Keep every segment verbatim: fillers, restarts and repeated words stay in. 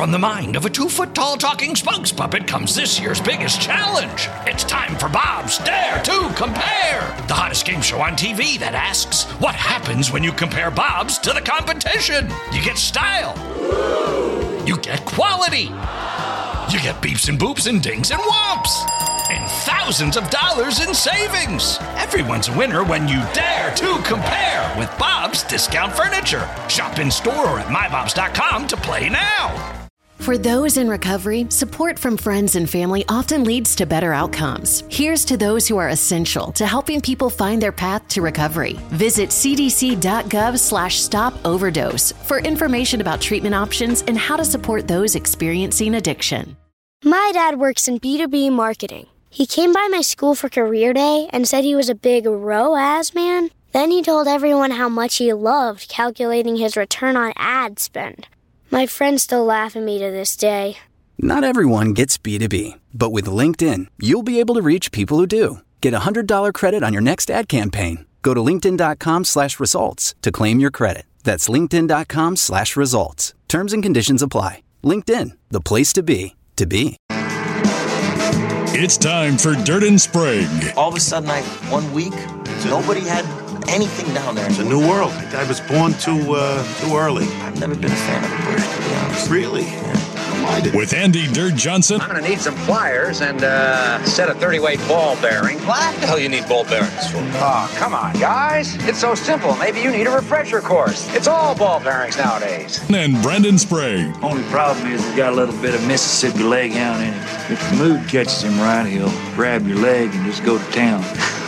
from the mind of a two-foot-tall talking spokes puppet comes this year's biggest challenge. It's time for Bob's Dare to Compare, the hottest game show on T V that asks, what happens when you compare Bobs to the competition? You get style. You get quality. You get beeps and boops and dings and whomps. And thousands of dollars in savings. Everyone's a winner when you dare to compare with Bob's Discount Furniture. Shop in store or at my bobs dot com to play now. For those in recovery, support from friends and family often leads to better outcomes. Here's to those who are essential to helping people find their path to recovery. Visit cdc.gov slash stop overdose for information about treatment options and how to support those experiencing addiction. My dad works in B two B marketing. He came by my school for career day and said he was a big R O A S man. Then he told everyone how much he loved calculating his return on ad spend. My friends still laugh at me to this day. Not everyone gets B two B, but with LinkedIn, you'll be able to reach people who do. Get a one hundred dollars credit on your next ad campaign. Go to linkedin.com slash results to claim your credit. That's linkedin.com slash results. Terms and conditions apply. LinkedIn, the place to be, to be. It's time for Dirt and Sprague. All of a sudden, I one week, nobody had anything down there. It's a new world. I was born too uh, too early. I've never been a fan of the Bush, to be honest. Really? Yeah. With Andy Dirt Johnson. I'm going to need some pliers and uh, a set of thirty-weight ball bearings. What the hell you need ball bearings for? Oh, come on, guys. It's so simple. Maybe you need a refresher course. It's all ball bearings nowadays. And Brendan Sprague. Only problem is he's got a little bit of Mississippi leg hound in him. If the mood catches him right, he'll grab your leg and just go to town.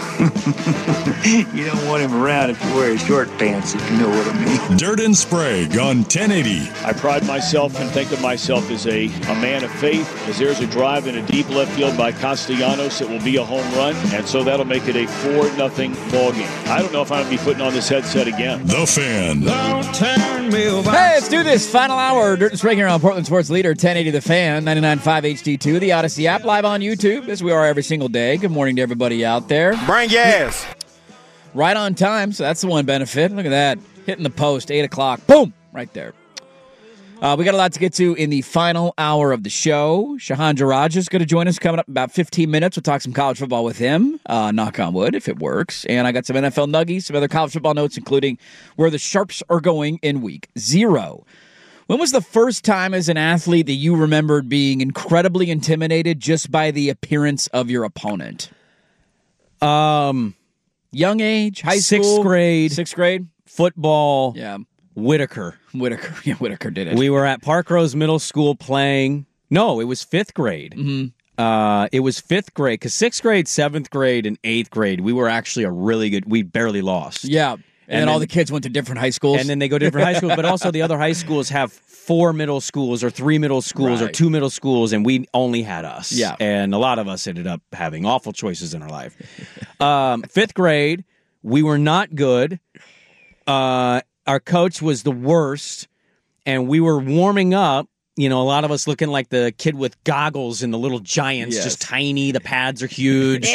You don't want him around if you wear his short pants, if you know what I mean. Dirt and Sprague on ten eighty. I pride myself and think of myself as a, a man of faith, as there's a drive in a deep left field by Castellanos. It will be a home run, and so that'll make it a four nothing ball game. I don't know if I'm going to be putting on this headset again. The Fan. Don't turn me over. Hey, let's do this. Final hour. Dirt and Sprague here on Portland Sports Leader, ten eighty The Fan, ninety-nine point five H D two, the Odyssey app, live on YouTube, as we are every single day. Good morning to everybody out there. Bring gas. Right on time, so that's the one benefit. Look at that. Hitting the post, eight o'clock. Boom! Right there. Uh, we got a lot to get to in the final hour of the show. Shahan Jaraj is going to join us coming up in about fifteen minutes. We'll talk some college football with him. Uh, knock on wood, if it works. And I got some N F L nuggies, some other college football notes, including where the Sharps are going in week zero. When was the first time as an athlete that you remembered being incredibly intimidated just by the appearance of your opponent? Um, young age, high school, sixth grade, sixth grade, football. Yeah, Whitaker, Whitaker, yeah, Whitaker did it. We were at Park Rose Middle School playing. No, it was fifth grade. Mm-hmm. Uh, it was fifth grade because sixth grade, seventh grade, and eighth grade we were actually a really good. We barely lost. Yeah, and, and then all the kids went to different high schools, and then they go to different high schools. But also the other high schools have four middle schools or three middle schools right. or two middle schools, and we only had us. Yeah. And a lot of us ended up having awful choices in our life. um, fifth grade, we were not good. Uh, our coach was the worst, and we were warming up. You know, a lot of us looking like the kid with goggles and the little giants, yes. just tiny. The pads are huge.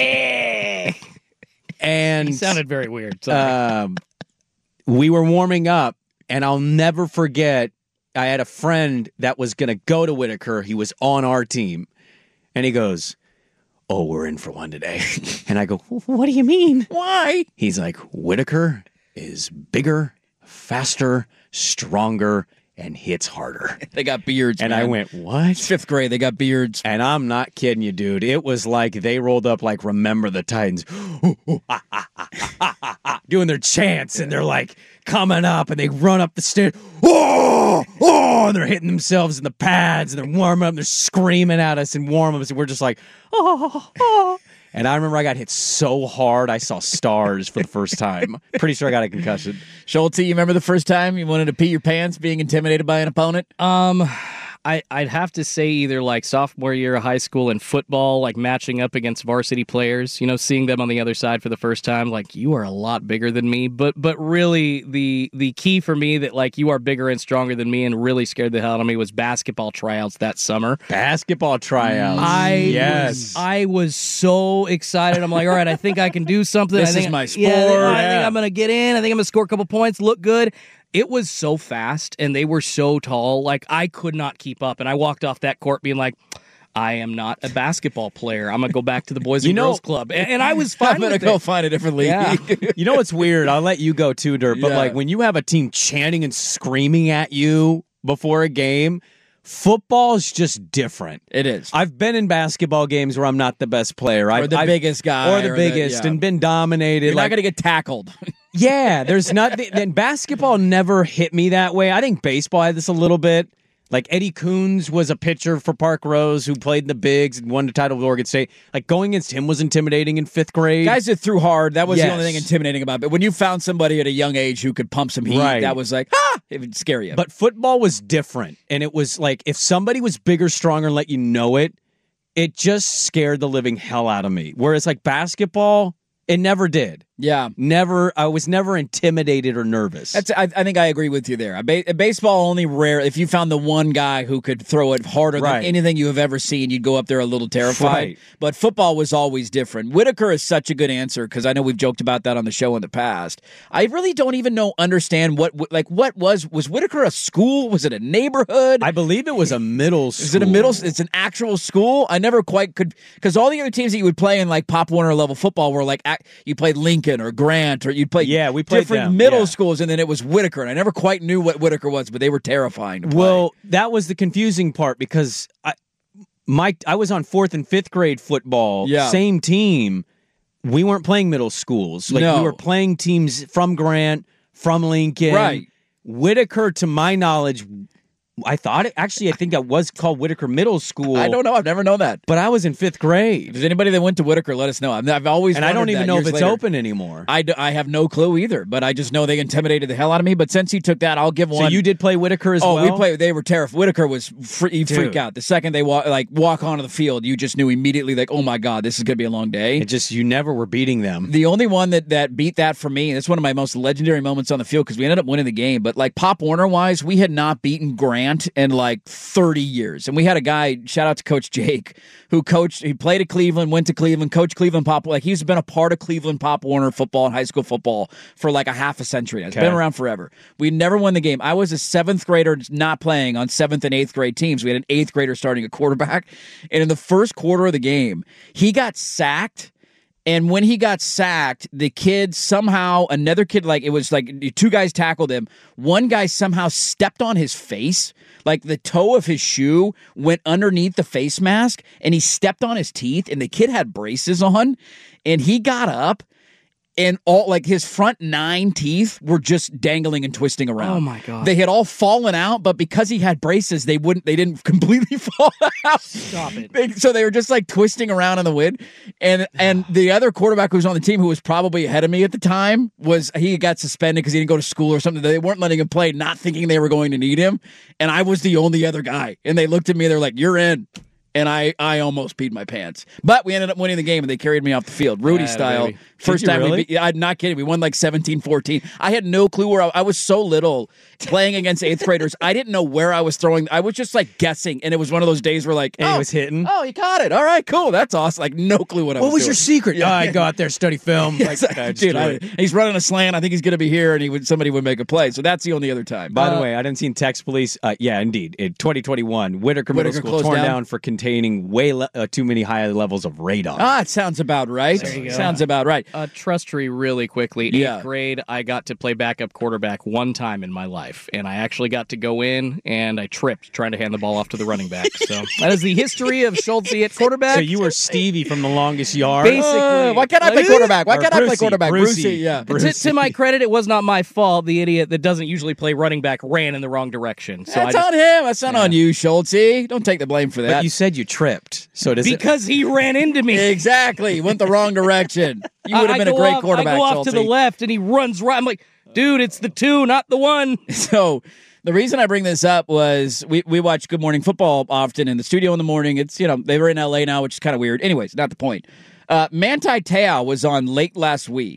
And he sounded very weird. Um, we were warming up, and I'll never forget, I had a friend that was going to go to Whitaker. He was on our team, and he goes, "Oh, we're in for one today." And I go, "What do you mean? Why?" He's like, "Whitaker is bigger, faster, stronger, and hits harder." They got beards, and man. I went, "What?" Fifth grade, they got beards. And I'm not kidding you, dude. It was like they rolled up like Remember the Titans, doing their chants, and they're like coming up, and they run up the stairs, oh, oh, and they're hitting themselves in the pads, and they're warming up, and they're screaming at us and warming us, and we're just like, oh, oh. And I remember I got hit so hard, I saw stars for the first time. Pretty sure I got a concussion. Schulte, you remember the first time you wanted to pee your pants being intimidated by an opponent? Um, I, I'd have to say either like sophomore year of high school in football, like matching up against varsity players, you know, seeing them on the other side for the first time, like you are a lot bigger than me. But but really the the key for me that like you are bigger and stronger than me and really scared the hell out of me was basketball tryouts that summer. Basketball tryouts. I yes. was, I was so excited. I'm like, all right, I think I can do something. This I think, is my sport. Yeah, I think, I yeah. think I'm going to get in. I think I'm going to score a couple points, look good. it was so fast and they were so tall. Like, I could not keep up. And I walked off that court being like, I am not a basketball player. I'm going to go back to the Boys and You know- Girls Club. And, and I was fine I'm gonna with go it. find a different league. Yeah. You know what's weird? I'll let you go too, Dirt. But Yeah. like when you have a team chanting and screaming at you before a game, football is just different. It is. I've been in basketball games where I'm not the best player. Or I've, the I've- biggest guy. or the or biggest, yeah. and been dominated. You're like, not going to get tackled. yeah, there's nothing. Then basketball never hit me that way. I think baseball had this a little bit. Like Eddie Coons was a pitcher for Park Rose who played in the bigs and won the title with Oregon State. Like going against him was intimidating in fifth grade. Guys that threw hard, that was Yes. the only thing intimidating about it. But when you found somebody at a young age who could pump some heat, Right. that was like, ah, it would scare you. But football was different. And it was like if somebody was bigger, stronger, and let you know it, it just scared the living hell out of me. Whereas like basketball, it never did. Yeah. Never. I was never intimidated or nervous. That's. I, I think I agree with you there. Ba- baseball only rare. If you found the one guy who could throw it harder Right. than anything you have ever seen, you'd go up there a little terrified. Right. But football was always different. Whitaker is such a good answer because I know we've joked about that on the show in the past. I really don't even know understand what like what was was Whitaker a school? Was it a neighborhood? I believe it was a middle school. Is it a middle? It's an actual school. I never quite could because all the other teams that you would play in like Pop Warner level football were like ac- you played Lincoln or Grant or you'd play Yeah, we played different them, middle yeah. schools, and then it was Whitaker, and I never quite knew what Whitaker was, but they were terrifying to play. Well, that was the confusing part because I, my I was on fourth and fifth grade football, Yeah. same team. We weren't playing middle schools. Like No. we were playing teams from Grant, from Lincoln. Right. Whitaker, to my knowledge, I thought it actually I think it was called Whitaker Middle School. I don't know. I've never known that. But I was in fifth grade. If there's anybody that went to Whitaker, let us know. I've, I've always And I don't wondered even that know if years it's later. open anymore. I, d- I have no clue either, but I just know they intimidated the hell out of me. But since he took that, I'll give So one. you did play Whitaker as oh, well? we played. They were terrified. Whitaker was free, you freak Dude. out the second they walk like walk onto the field. You just knew immediately, like, oh my god, this is going to be a long day. It just you never were beating them. The only one that, that beat that for me, and it's one of my most legendary moments on the field because we ended up winning the game. But like Pop Warner wise, we had not beaten Grant in like thirty years. And we had a guy, shout out to Coach Jake, who coached, he played at Cleveland, went to Cleveland, coached Cleveland Pop. Like he's been a part of Cleveland Pop Warner football and high school football for like a half a century. It's Okay. been around forever. We never won the game. I was a seventh grader not playing on seventh and eighth grade teams. We had an eighth grader starting at quarterback. And in the first quarter of the game, he got sacked. And when he got sacked, the kid somehow, another kid, like it was like two guys tackled him. One guy somehow stepped on his face. Like the toe of his shoe went underneath the face mask and he stepped on his teeth. And the kid had braces on. And he got up. And all like his front nine teeth were just dangling and twisting around. Oh, my God. They had all fallen out, but because he had braces, they wouldn't. They didn't completely fall out. Stop it. They- so they were just like twisting around in the wind. And and the other quarterback who was on the team, who was probably ahead of me at the time, was he got suspended because he didn't go to school or something. They weren't letting him play, not thinking they were going to need him. And I was the only other guy. And they looked at me. They're like, "You're in." And I, I almost peed my pants. But we ended up winning the game, and they carried me off the field. Rudy Atta style. baby. First Did you time really? we beat. I'm not kidding. We won like seventeen fourteen. I had no clue where I, I was so little playing against eighth graders. I didn't know where I was throwing. I was just like guessing. And it was one of those days where like, And oh, he was hitting. oh, he caught it. All right, cool. That's awesome. Like no clue what I What was was doing. your secret? Yeah. Oh, I go out there, study film. Like, Exactly. I just Dude, do I, it. he's running a slant. I think he's going to be here, and he would somebody would make a play. So that's the only other time. By Uh, the way, I didn't see in text police. Uh, yeah, indeed. In twenty twenty-one, Whitaker, Whitaker Middle School closed torn down? down. for containing way le- uh, too many high levels of radon. ah, it sounds about right. There you go. Sounds about right. Uh, trust tree really quickly. Eighth Yeah. grade, I got to play backup quarterback one time in my life, and I actually got to go in, and I tripped trying to hand the ball off to the running back. So that is the history of Schultz at quarterback. So you were Stevie from The Longest Yard. Basically. Uh, why can't I play Like- quarterback? Why Or can't I play Brucey, quarterback? Brucey, Brucey, yeah. Brucey. To, to my credit, it was not my fault. The idiot that doesn't usually play running back ran in the wrong direction. So That's I just, on him. That's not on you, Schultz. Don't take the blame for that. But you said you tripped. So does it? because he ran into me. Exactly. Went the wrong direction. You would I- have I been a go great off- quarterback, I go off to the Schultz. left, and he runs right. I'm like, dude, it's the two, not the one. So the reason I bring this up was we, we watch Good Morning Football often in the studio in the morning. It's, you know, they were in L A now, which is kind of weird. Anyways, not the point. Uh, Manti Te'o was on late last week,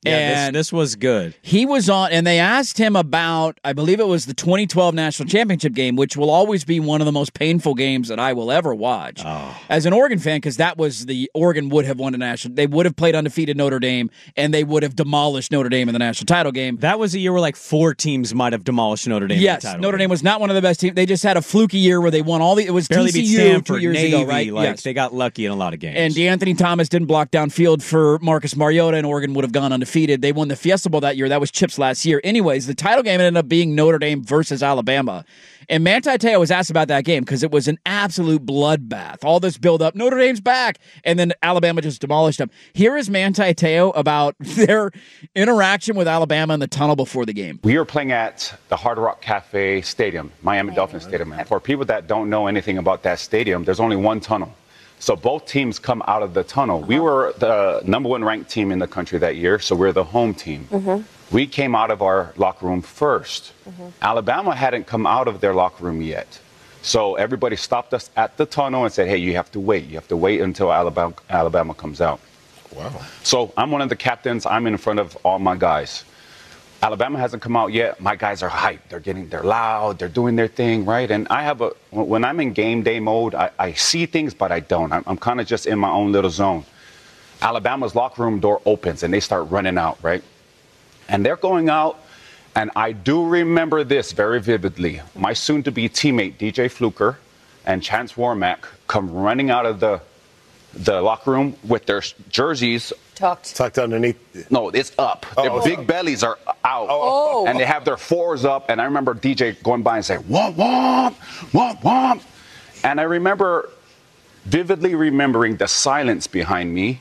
Yeah, and this, this was good. He was on, and they asked him about, I believe it was the twenty twelve National Championship game, which will always be one of the most painful games that I will ever watch oh. as an Oregon fan, because that was the Oregon would have won a national. They would have played undefeated Notre Dame, and they would have demolished Notre Dame in the national title game. That was a year where like four teams might have demolished Notre Dame. Yes, in the title Notre game. Dame was not one of the best teams. They just had a fluky year where they won all the. It was barely T C U beat Stanford, two years Navy, ago, right? Like yes. they got lucky in a lot of games. And DeAnthony Thomas didn't block downfield for Marcus Mariota, and Oregon would have gone undefeated. They won the Fiesta Bowl that year. That was Chip's last year. Anyways, the title game ended up being Notre Dame versus Alabama. And Manti Te'o was asked about that game because it was an absolute bloodbath. All this build-up, Notre Dame's back, and then Alabama just demolished them. Here is Manti Te'o about their interaction with Alabama in the tunnel before the game. We are playing at the Hard Rock Cafe Stadium, Miami Dolphins Stadium. And for people that don't know anything about that stadium, there's only one tunnel. So both teams come out of the tunnel. Uh-huh. We were the number one ranked team in the country that year, so we're the home team. Mm-hmm. We came out of our locker room first. Mm-hmm. Alabama hadn't come out of their locker room yet. So everybody stopped us at the tunnel and said, hey, you have to wait. You have to wait until Alabama, Alabama comes out. Wow. So I'm one of the captains. I'm in front of all my guys. Alabama hasn't come out yet. My guys are hyped. They're getting, they're loud. They're doing their thing, right? And I have a, when I'm in game day mode, I, I see things, but I don't. I'm, I'm kind of just in my own little zone. Alabama's locker room door opens and they start running out, right? And they're going out. And I do remember this very vividly. My soon-to-be teammate, D J Fluker, and Chance Warmack come running out of the the locker room with their jerseys tucked, tucked underneath. No, it's up. Oh, their oh, big oh. bellies are out, Oh. and they have their fours up. And I remember D J going by and saying, "Womp womp, womp womp," and I remember vividly remembering the silence behind me,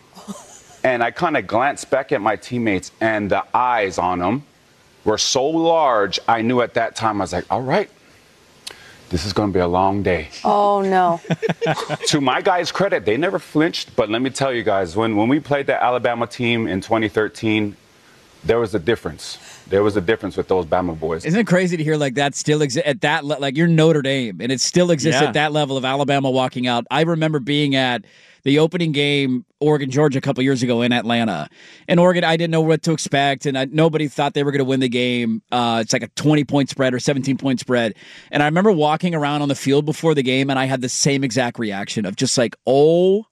and I kind of glanced back at my teammates, and the eyes on them were so large. I knew at that time I was like, "All right, this is going to be a long day." Oh, no. To my guys' credit, they never flinched. But let me tell you guys, when, when we played the Alabama team in twenty thirteen, there was a difference. There was a difference with those Bama boys. Isn't it crazy to hear like that still exists at that le- like you're Notre Dame and it still exists Yeah. at that level of Alabama walking out? I remember being at the opening game, Oregon Georgia, a couple years ago in Atlanta, and Oregon, I didn't know what to expect, and I, nobody thought they were going to win the game. Uh, it's like a twenty point spread or seventeen point spread, and I remember walking around on the field before the game, and I had the same exact reaction of just like, oh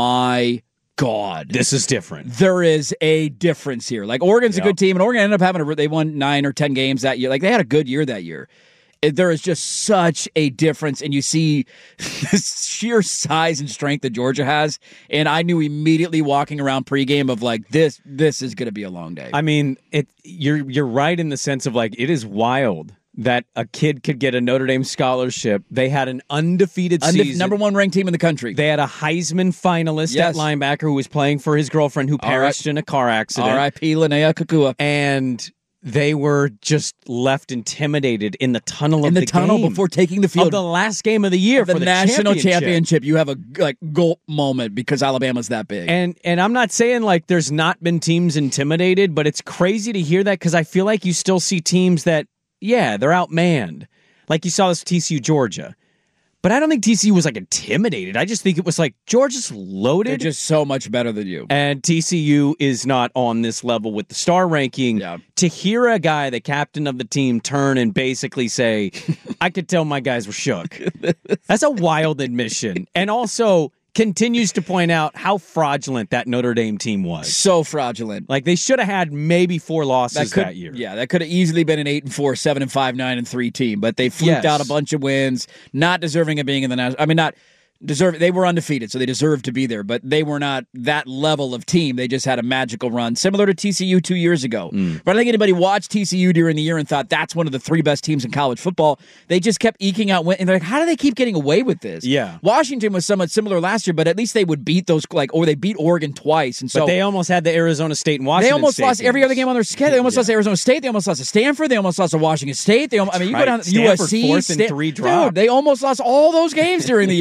my God, This is different. there is a difference here. Like Oregon's Yep. a good team, and Oregon ended up having a, they won nine or ten games that year. Like they had a good year that year. It, there is just such a difference, and you see this sheer size and strength that Georgia has. And I knew immediately walking around pregame of like this. This is going to be a long day. I mean, it. You're you're right in the sense of like it is wild that a kid could get a Notre Dame scholarship. They had an undefeated Undef- season, number one ranked team in the country. They had a Heisman finalist Yes. at linebacker who was playing for his girlfriend who All perished right. in a car accident. R I P Linnea Kakua. And they were just left intimidated in the tunnel In of the, the, tunnel game. before taking the field. Of the last game of the year the for the national championship. championship. You have a like gulp moment because Alabama's that big. And and I'm not saying like there's not been teams intimidated, but it's crazy to hear that because I feel like you still see teams that, yeah, they're outmanned. Like you saw this T C U Georgia. But I don't think T C U was like intimidated. I just think it was like Georgia's loaded. They're just so much better than you. And T C U is not on this level with the star ranking. Yeah. To hear a guy, the captain of the team, turn and basically say, I could tell my guys were shook. That's a wild admission. And also continues to point out how fraudulent that Notre Dame team was. So fraudulent. Like they should have had maybe four losses that, could, year. Yeah, that could have easily been an eight and four, seven and five, nine and three team, but they fluked Yes. out a bunch of wins, not deserving of being in the national. I mean, not deserve. They were undefeated, so they deserved to be there, but they were not that level of team. They just had a magical run, similar to T C U two years ago. Mm. But I don't think anybody watched T C U during the year and thought that's one of the three best teams in college football. They just kept eking out wins, and they're like, how do they keep getting away with this? Yeah. Washington was somewhat similar last year, but at least they would beat those like, or they beat Oregon twice, and so But they almost had the Arizona State and Washington They almost State lost games. every other game on their schedule. They almost Yeah. lost to Arizona State. They almost lost to Stanford. They almost lost to Washington State. They, almost, I mean, you right. go down to Stanford U S C. fourth and Stan- three Dude, drop. they almost lost all those games during the year, and then they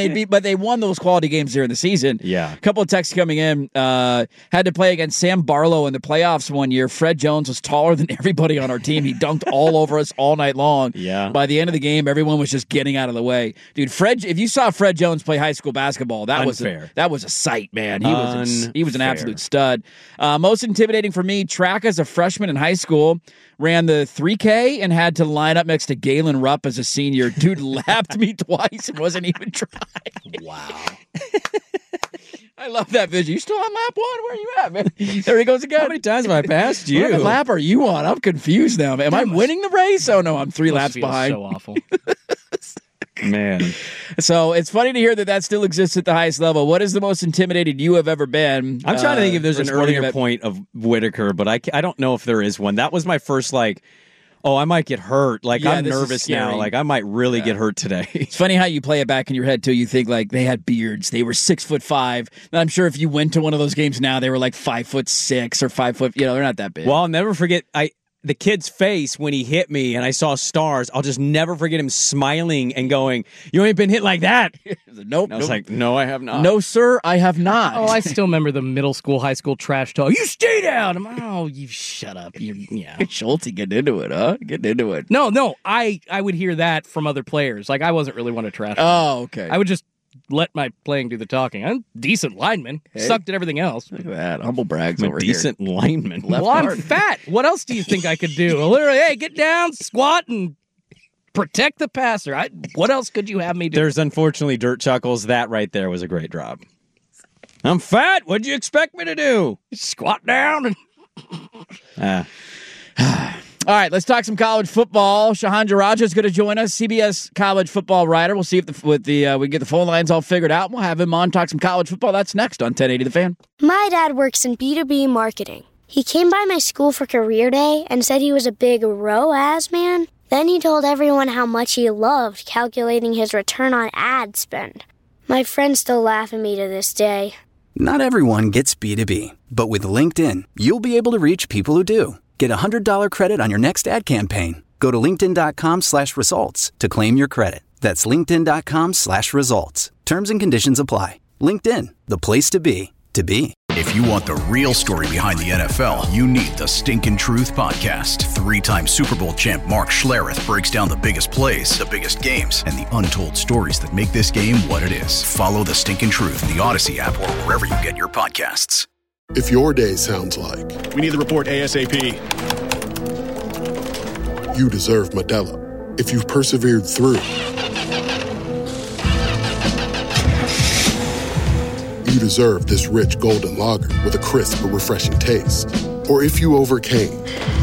beat, but they won those quality games during the season. Yeah. A couple of texts coming in. Uh, had to play against Sam Barlow in the playoffs one year. Fred Jones was taller than everybody on our team. He dunked all over us all night long. Yeah. By the end of the game, everyone was just getting out of the way. Dude, Fred, if you saw Fred Jones play high school basketball, that Unfair. was a, that was a sight, man. He was a, he was an Unfair. absolute stud. Uh, most intimidating for me, track as a freshman in high school. Ran the three K and had to line up next to Galen Rupp as a senior. Dude lapped me twice and wasn't even trying. Wow. I love that vision. You still on lap one? Where are you at, man? There he goes again. How many times have I passed you? What lap are you on? I'm confused now, man. Am I winning the race? Oh, no, I'm three Must laps feel behind. So awful. Man. So it's funny to hear that that still exists at the highest level. What is the most intimidated you have ever been? I'm trying to think if there's uh, an for sporting earlier event? point of Whitaker, but I, ca- I don't know if there is one. That was my first, like, oh, I might get hurt. Like, Yeah, I'm this is nervous now. scary. Like, I might really get hurt today. It's funny how you play it back in your head, too. You think, like, they had beards. They were six foot five. And I'm sure if you went to one of those games now, they were like five foot six or five foot. You know, they're not that big. Well, I'll never forget I the kid's face when he hit me and I saw stars. I'll just never forget him smiling and going, "You ain't been hit like that." Nope. And I was nope. like, "No, I have not." No, sir, I have not. Oh, I still remember the middle school, high school trash talk. You stay down. I'm like, oh, you shut up. You yeah. Schulte getting into it, huh? Getting into it. No, no. I I would hear that from other players. Like I wasn't really one to trash. Oh, okay. I would just let my playing do the talking. I'm a decent lineman. Hey. Sucked at everything else. Look at that. Humble brags I'm over a decent here. lineman. Left well, I'm guard. fat. What else do you think I could do? Literally, hey, get down, squat, and protect the passer. I, what else could you have me do? There's unfortunately dirt chuckles. That right there was a great drop. I'm fat. What'd you expect me to do? Squat down and Ah. All right, let's talk some college football. Shahandra Raja is going to join us, C B S college football writer. We'll see if the, with the uh, we can get the phone lines all figured out. We'll have him on, talk some college football. That's next on ten eighty The Fan. My dad works in B two B marketing. He came by my school for career day and said he was a big R O A S man. Then he told everyone how much he loved calculating his return on ad spend. My friends still laugh at me to this day. Not everyone gets B two B, but with LinkedIn, you'll be able to reach people who do. Get a one hundred dollars credit on your next ad campaign. Go to linkedin.com slash results to claim your credit. That's linkedin.com slash results. Terms and conditions apply. LinkedIn, the place to be, to be. If you want the real story behind the N F L, you need the Stinkin' Truth Podcast. Three-time Super Bowl champ Mark Schlereth breaks down the biggest plays, the biggest games, and the untold stories that make this game what it is. Follow the Stinkin' Truth, the Odyssey app, or wherever you get your podcasts. If your day sounds like We need the report ASAP. you deserve Modelo, if you've persevered through, you deserve this rich golden lager with a crisp but refreshing taste. Or if you overcame,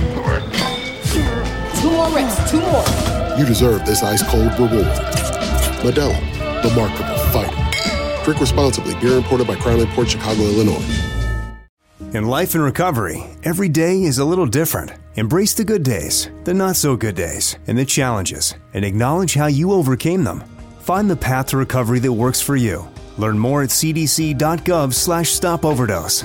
Two more reps, two more. you deserve this ice-cold reward. Modelo, the Markable Fighter. Drink responsibly. Beer imported by Crown Imports, Chicago, Illinois. In life and recovery, every day is a little different. Embrace the good days, the not-so-good days, and the challenges, and acknowledge how you overcame them. Find the path to recovery that works for you. Learn more at cdc.gov slash stop overdose.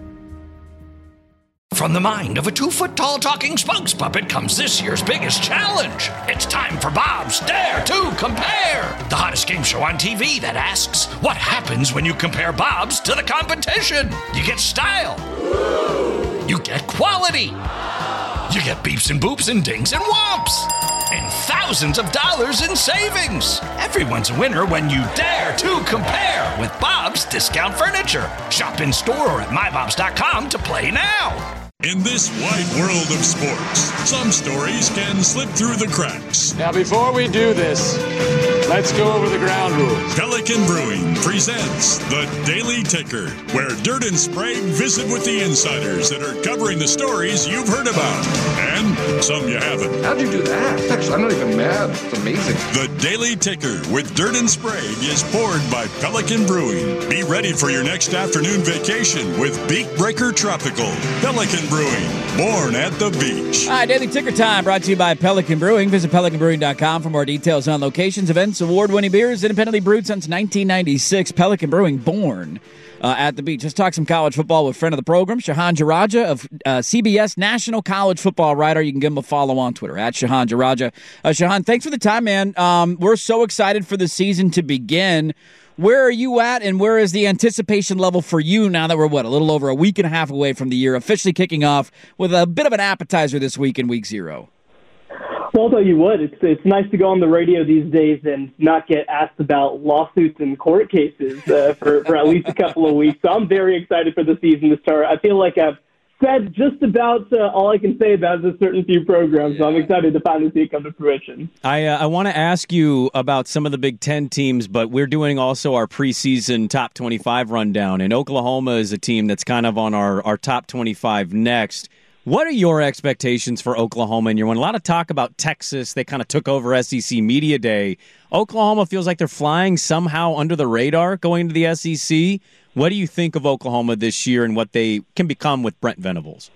From the mind of a two-foot-tall talking spokes puppet comes this year's biggest challenge. It's time for Bob's Dare to Compare, the hottest game show on T V that asks, what happens when you compare Bob's to the competition? You get style. You get quality. You get beeps and boops and dings and whomps. And thousands of dollars in savings. Everyone's a winner when you dare to compare with Bob's Discount Furniture. Shop in store or at my bobs dot com to play now. In this wide world of sports, some stories can slip through the cracks. Now, before we do this, let's go over the ground rules. Pelican Brewing presents The Daily Ticker, where Dirt and Sprague visit with the insiders that are covering the stories you've heard about, and some you haven't. How'd you do that? Actually, I'm not even mad. It's amazing. The Daily Ticker with Dirt and Sprague is poured by Pelican Brewing. Be ready for your next afternoon vacation with Beak Breaker Tropical. Pelican Brewing, born at the beach. All right, Daily Ticker Time brought to you by Pelican Brewing. Visit pelican brewing dot com for more details on locations, events, award-winning beers, independently brewed since nineteen ninety-six. Pelican Brewing, born uh, at the beach. Let's talk some college football with friend of the program, Shehan Jaraja of uh, C B S National College Football Writer. You can give him a follow on Twitter, at Shehan Jaraja. Uh, Shehan, thanks for the time, man. Um, we're so excited for the season to begin. Where are you at, and where is the anticipation level for you now that we're, what, a little over a week and a half away from the year officially kicking off with a bit of an appetizer this week in week zero? Well, I'll tell you what, it's it's nice to go on the radio these days and not get asked about lawsuits and court cases uh, for, for at least a couple of weeks. So I'm very excited for the season to start. I feel like I've said just about uh, all I can say about a certain few programs, so I'm excited to finally see it come to fruition. I uh, I want to ask you about some of the Big Ten teams, but we're doing also our preseason top twenty-five rundown, and Oklahoma is a team that's kind of on our, our top twenty-five next. What are your expectations for Oklahoma in year one? A lot of talk about Texas. They kind of took over S E C Media Day. Oklahoma feels like they're flying somehow under the radar going to the S E C. What do you think of Oklahoma this year and what they can become with Brent Venables?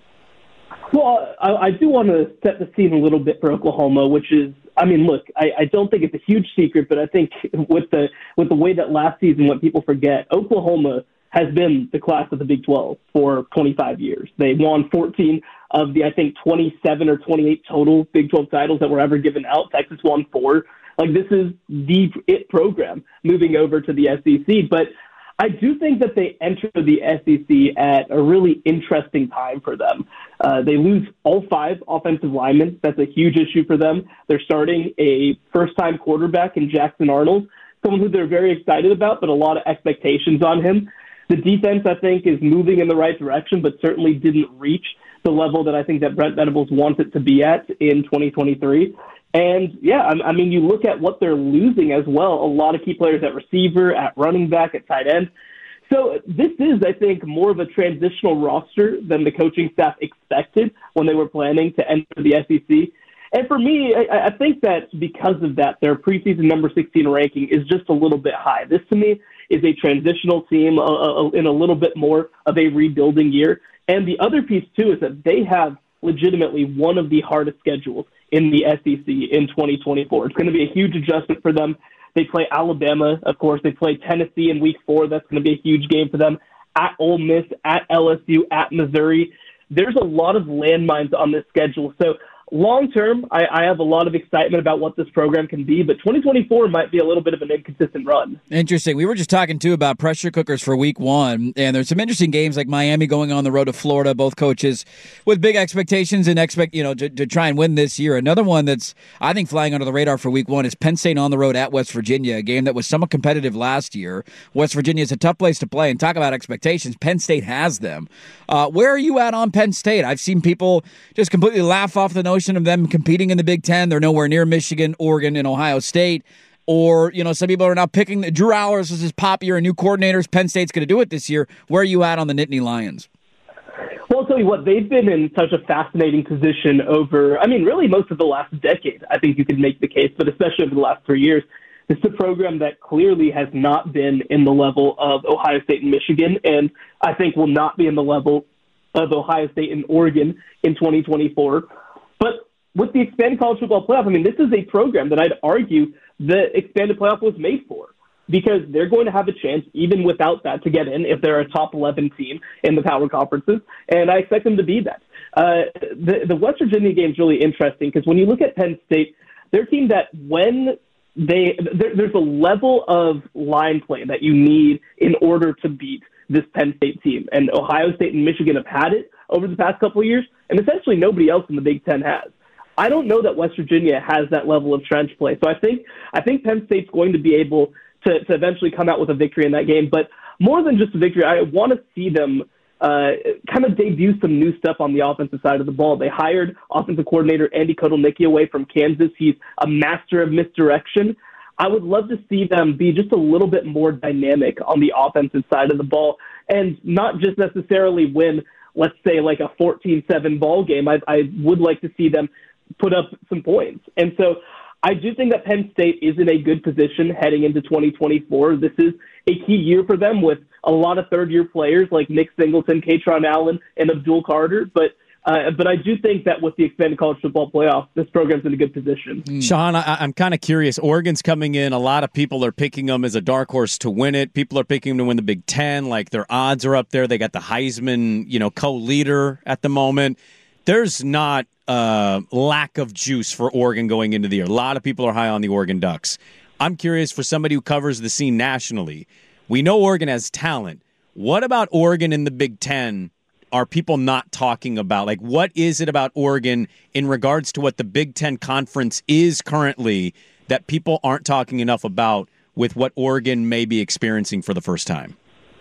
Well, I, I do want to set the scene a little bit for Oklahoma, which is, I mean, look, I, I don't think it's a huge secret, but I think with the with the way that last season, what people forget, Oklahoma has been the class of the Big twelve for twenty-five years. They won fourteen of the, I think, twenty-seven or twenty-eight total Big twelve titles that were ever given out. Texas won four. Like, this is the it program moving over to the S E C. But I do think that they enter the S E C at a really interesting time for them. Uh, they lose all five offensive linemen. That's a huge issue for them. They're starting a first-time quarterback in Jackson Arnold, someone who they're very excited about, but a lot of expectations on him. The defense, I think, is moving in the right direction, but certainly didn't reach the level that I think that Brent Venables wants it to be at in twenty twenty-three. And, yeah, I, I mean, you look at what they're losing as well, a lot of key players at receiver, at running back, at tight end. So this is, I think, more of a transitional roster than the coaching staff expected when they were planning to enter the S E C. And for me, I, I think that because of that, their preseason number sixteen ranking is just a little bit high. This, to me, is a transitional team uh, in a little bit more of a rebuilding year. And the other piece, too, is that they have legitimately one of the hardest schedules in the S E C in twenty twenty-four. It's going to be a huge adjustment for them. They play Alabama, of course. They play Tennessee in week four. That's going to be a huge game for them. At Ole Miss, at L S U, at Missouri. There's a lot of landmines on this schedule. So long term, I, I have a lot of excitement about what this program can be, but twenty twenty-four might be a little bit of an inconsistent run. Interesting. We were just talking, too, about pressure cookers for week one, and there's some interesting games like Miami going on the road to Florida, both coaches with big expectations and expect you know to, to try and win this year. Another one that's, I think, flying under the radar for week one is Penn State on the road at West Virginia, a game that was somewhat competitive last year. West Virginia is a tough place to play, and talk about expectations. Penn State has them. Uh, where are you at on Penn State? I've seen people just completely laugh off the notion of them competing in the Big Ten. They're nowhere near Michigan, Oregon, and Ohio State. Or, you know, some people are now picking the Drew Allers as his pop year and new coordinators. Penn State's going to do it this year. Where are you at on the Nittany Lions? Well, I'll tell you what, they've been in such a fascinating position over, I mean, really most of the last decade. I think you could make the case, but especially over the last three years. This is a program that clearly has not been in the level of Ohio State and Michigan, and I think will not be in the level of Ohio State and Oregon in twenty twenty-four. But with the expanded college football playoff, I mean, this is a program that I'd argue the expanded playoff was made for, because they're going to have a chance, even without that, to get in if they're a top eleven team in the power conferences, and I expect them to be that. Uh, the, the West Virginia game is really interesting, because when you look at Penn State, they're a team that when they there, there's a level of line play that you need in order to beat this Penn State team, and Ohio State and Michigan have had it over the past couple of years, and essentially nobody else in the Big Ten has. I don't know that West Virginia has that level of trench play. So I think I think Penn State's going to be able to, to eventually come out with a victory in that game. But more than just a victory, I want to see them uh, kind of debut some new stuff on the offensive side of the ball. They hired offensive coordinator Andy Kotelnicki away from Kansas. He's a master of misdirection. I would love to see them be just a little bit more dynamic on the offensive side of the ball, and not just necessarily win, let's say, like a fourteen seven ball game. I, I would like to see them put up some points. And so I do think that Penn State is in a good position heading into twenty twenty-four. This is a key year for them with a lot of third-year players like Nick Singleton, Katron Allen, and Abdul Carter. But Uh, but I do think that with the expanded college football playoff, this program's in a good position. Mm. Shahan, I, I'm kind of curious. Oregon's coming in. A lot of people are picking them as a dark horse to win it. People are picking them to win the Big Ten. Like, their odds are up there. They got the Heisman, you know, co-leader at the moment. There's not uh, lack of juice for Oregon going into the year. A lot of people are high on the Oregon Ducks. I'm curious, for somebody who covers the scene nationally, we know Oregon has talent. What about Oregon in the Big Ten are people not talking about? Like, what is it about Oregon in regards to what the Big Ten Conference is currently that people aren't talking enough about with what Oregon may be experiencing for the first time?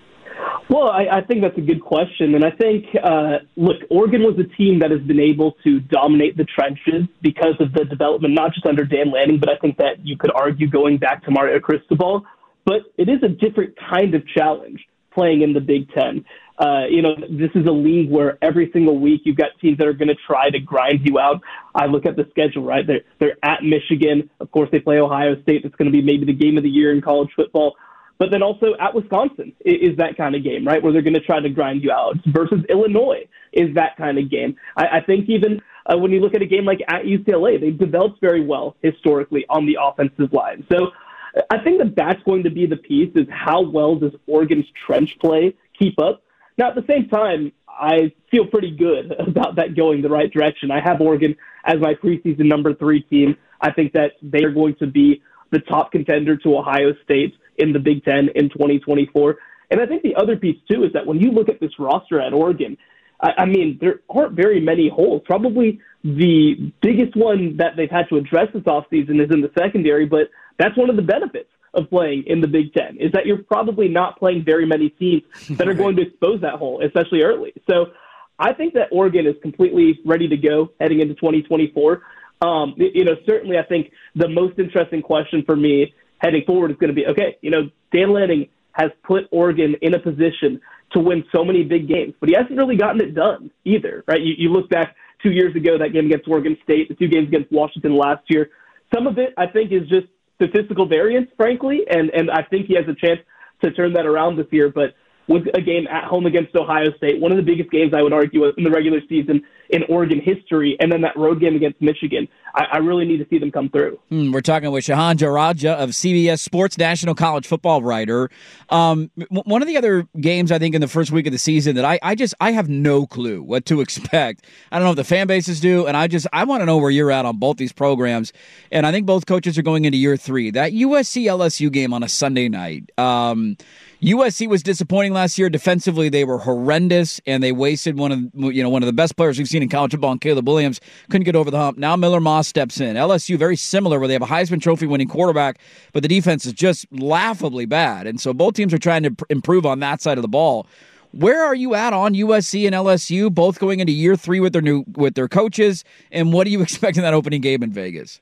Well, I, I think that's a good question. And I think, uh, look, Oregon was a team that has been able to dominate the trenches because of the development, not just under Dan Lanning, but I think that you could argue going back to Mario Cristobal. But it is a different kind of challenge playing in the Big Ten. Uh, you know, this is a league where every single week you've got teams that are going to try to grind you out. I look at the schedule, right? They're, they're at Michigan. Of course, they play Ohio State. That's going to be maybe the game of the year in college football. But then also at Wisconsin is that kind of game, right, where they're going to try to grind you out. Versus Illinois is that kind of game. I, I think even uh, when you look at a game like at U C L A, they've developed very well historically on the offensive line. So I think that that's going to be the piece, is how well does Oregon's trench play keep up. Now, at the same time, I feel pretty good about that going the right direction. I have Oregon as my preseason number three team. I think that they are going to be the top contender to Ohio State in the Big Ten in twenty twenty-four. And I think the other piece, too, is that when you look at this roster at Oregon, I, I mean, there aren't very many holes. Probably the biggest one that they've had to address this offseason is in the secondary, but that's one of the benefits of playing in the Big Ten, is that you're probably not playing very many teams that are going to expose that hole, especially early. So I think that Oregon is completely ready to go heading into twenty twenty-four. Um, you know, certainly I think the most interesting question for me heading forward is going to be, okay, you know, Dan Lanning has put Oregon in a position to win so many big games, but he hasn't really gotten it done either, right? You, you look back two years ago, that game against Oregon State, the two games against Washington last year. Some of it, I think, is just statistical variance, frankly, and, and I think he has a chance to turn that around this year. But with a game at home against Ohio State, one of the biggest games I would argue in the regular season in Oregon history, and then that road game against Michigan, I, I really need to see them come through. Mm, we're talking with Shahan Jaraja of C B S Sports, national college football writer. Um, one of the other games, I think, in the first week of the season that I, I just I have no clue what to expect. I don't know if the fan bases do, and I just I want to know where you're at on both these programs. And I think both coaches are going into year three. That U S C L S U game on a Sunday night. Um, U S C was disappointing last year. Defensively, they were horrendous, and they wasted one of you know one of the best players we've seen in college football, and Caleb Williams couldn't get over the hump. Now Miller Moss steps in. L S U, very similar, where they have a Heisman Trophy winning quarterback, but the defense is just laughably bad. And so both teams are trying to pr- improve on that side of the ball. Where are you at on U S C and L S U, both going into year three with their new with their coaches, and what do you expect in that opening game in Vegas?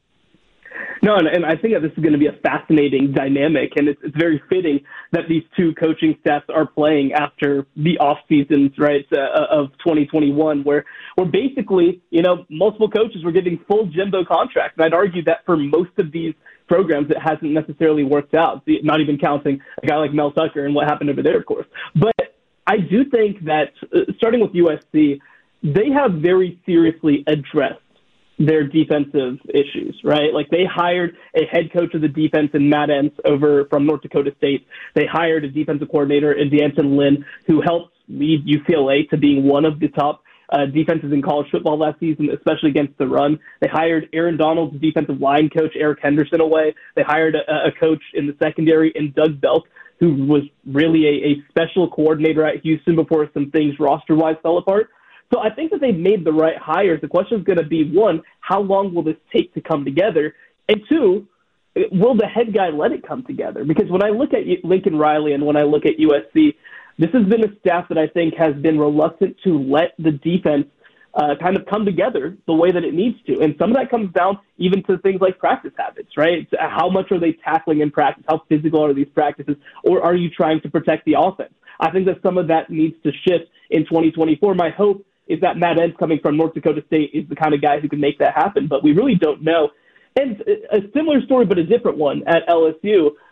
No, and, and I think that this is going to be a fascinating dynamic, and it's, it's very fitting that these two coaching staffs are playing after the off seasons, right, uh, of twenty twenty-one, where where basically, you know, multiple coaches were getting full Jimbo contracts. And I'd argue that for most of these programs, it hasn't necessarily worked out, not even counting a guy like Mel Tucker and what happened over there, of course. But I do think that, uh, starting with U S C, they have very seriously addressed their defensive issues, right? Like, they hired a head coach of the defense in Matt Entz over from North Dakota State. They hired a defensive coordinator in D'Anton Lynn, who helped lead U C L A to being one of the top uh, defenses in college football last season, especially against the run. They hired Aaron Donald's defensive line coach, Eric Henderson, away. They hired a, a coach in the secondary in Doug Belk, who was really a, a special coordinator at Houston before some things roster-wise fell apart. So I think that they've made the right hires. The question is going to be, one, how long will this take to come together? And two, will the head guy let it come together? Because when I look at Lincoln Riley and when I look at U S C, this has been a staff that I think has been reluctant to let the defense uh, kind of come together the way that it needs to. And some of that comes down even to things like practice habits, right? How much are they tackling in practice? How physical are these practices? Or are you trying to protect the offense? I think that some of that needs to shift in twenty twenty-four. My hope is that Matt Entz, coming from North Dakota State, is the kind of guy who can make that happen, but we really don't know. And a similar story, but a different one at L S U,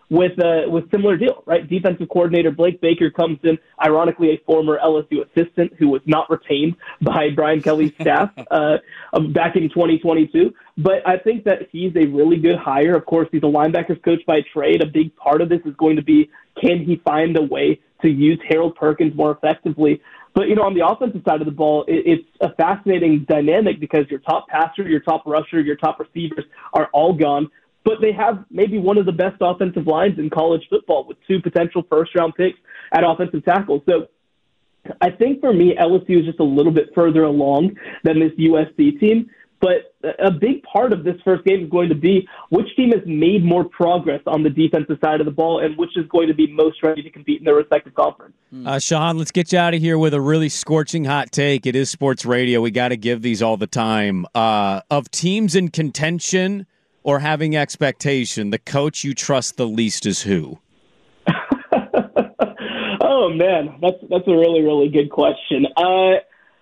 with a with similar deal, right? Defensive coordinator Blake Baker comes in, ironically a former L S U assistant who was not retained by Brian Kelly's staff uh, back in twenty twenty-two. But I think that he's a really good hire. Of course, he's a linebackers coach by trade. A big part of this is going to be, can he find a way to use Harold Perkins more effectively? But, you know, on the offensive side of the ball, it, it's a fascinating dynamic because your top passer, your top rusher, your top receivers are all gone. But they have maybe one of the best offensive lines in college football with two potential first-round picks at offensive tackle. So I think for me, L S U is just a little bit further along than this U S C team. But a big part of this first game is going to be which team has made more progress on the defensive side of the ball and which is going to be most ready to compete in their respective conference. Uh, Shahan, let's get you out of here with a really scorching hot take. It is sports radio. We got to give these all the time. Uh, of teams in contention or having expectation, the coach you trust the least is who? Oh, man, that's that's a really, really good question. Uh,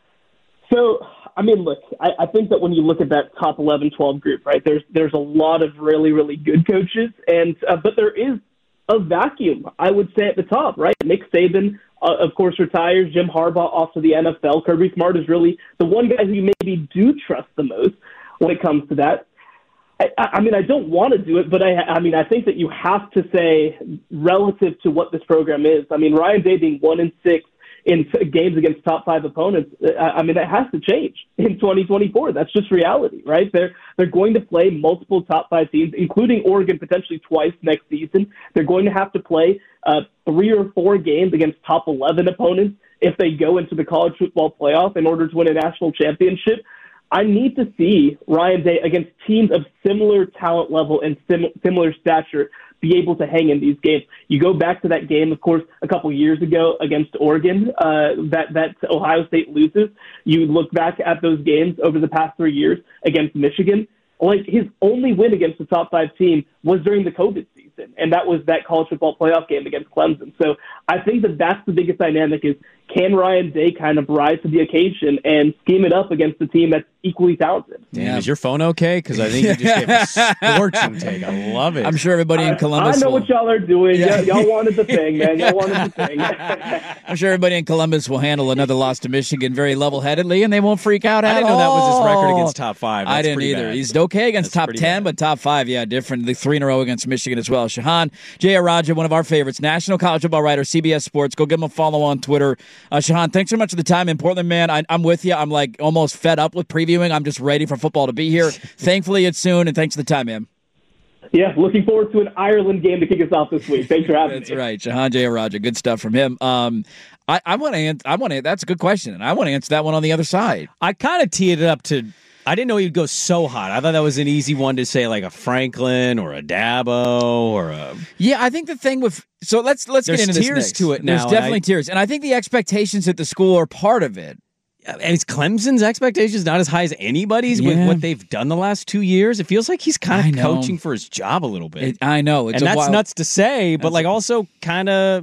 so, I mean, look, I, I think that when you look at that top eleven, twelve group, right, there's there's a lot of really, really good coaches, and uh, but there is a vacuum, I would say, at the top, right? Nick Saban, uh, of course, retires. Jim Harbaugh off to the N F L. Kirby Smart is really the one guy who you maybe do trust the most when it comes to that. I, I mean, I don't want to do it, but I, I mean, I think that you have to say relative to what this program is. I mean, Ryan Day being one and six in games against top five opponents, I mean, that has to change in twenty twenty-four. That's just reality, right? They're they're going to play multiple top five teams, including Oregon potentially twice next season. They're going to have to play uh, three or four games against top eleven opponents if they go into the college football playoff in order to win a national championship. I need to see Ryan Day against teams of similar talent level and sim- similar stature be able to hang in these games. You go back to that game, of course, a couple years ago against Oregon, uh, that, that Ohio State loses. You look back at those games over the past three years against Michigan. Like, his only win against the top five team was during the COVID season, and that was that college football playoff game against Clemson. So I think that that's the biggest dynamic is, can Ryan Day kind of rise to the occasion and scheme it up against a team that's equally talented? Damn, is your phone okay? Because I think you just gave a scorching take. I love it. I'm sure everybody in Columbus I know will... what y'all are doing. Yeah. Y- y'all wanted the thing, man. Y'all wanted the thing. I'm sure everybody in Columbus will handle another loss to Michigan very level-headedly, and they won't freak out at all. I didn't know that was his record against top five. That's I didn't either. Bad. He's okay against That's top ten, bad. but top five, yeah, different. The three in a row against Michigan as well. Shahan Jayaraja, one of our favorites, national college football writer, C B S Sports. Go give him a follow on Twitter. Uh, Shahan, thanks so much for the time in Portland, man. I, I'm with you. I'm like almost fed up with previewing. I'm just ready for football to be here. Thankfully, it's soon, and thanks for the time, man. Yeah, looking forward to an Ireland game to kick us off this week. Thanks for having That's me. That's right, Shahan Jayaraja. Good stuff from him. Um, I, I want to. I want to. That's a good question, and I want to answer that one on the other side. I kind of teed it up to. I didn't know he'd go so hot. I thought that was an easy one to say, like a Franklin or a Dabo or a. Yeah, I think the thing with so let's let's There's get into tears this next. to it now. There's definitely I, tears, and I think the expectations at the school are part of it. And is Clemson's expectations not as high as anybody's Yeah. with what they've done the last two years? It feels like he's kind I of know. coaching for his job a little bit. It, I know, it's and a that's wild, nuts to say, but That's like a- also kind of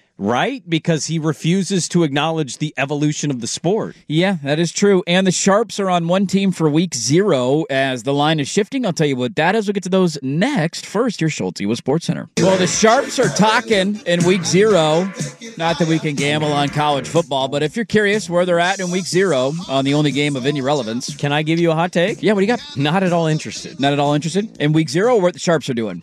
right because he refuses to acknowledge the evolution of the sport. Yeah, that is true. And the Sharps are on one team for week zero as the line is shifting. I'll tell you what that is. We'll get to those next. First, your Schulte with SportsCenter. Well, the Sharps are talking in week zero. Not that we can gamble on college football, but if you're curious where they're at in week zero on the only game of any relevance. Can I give you a hot take? Yeah, what do you got? Not at all interested. Not at all interested? In week zero, what the Sharps are doing?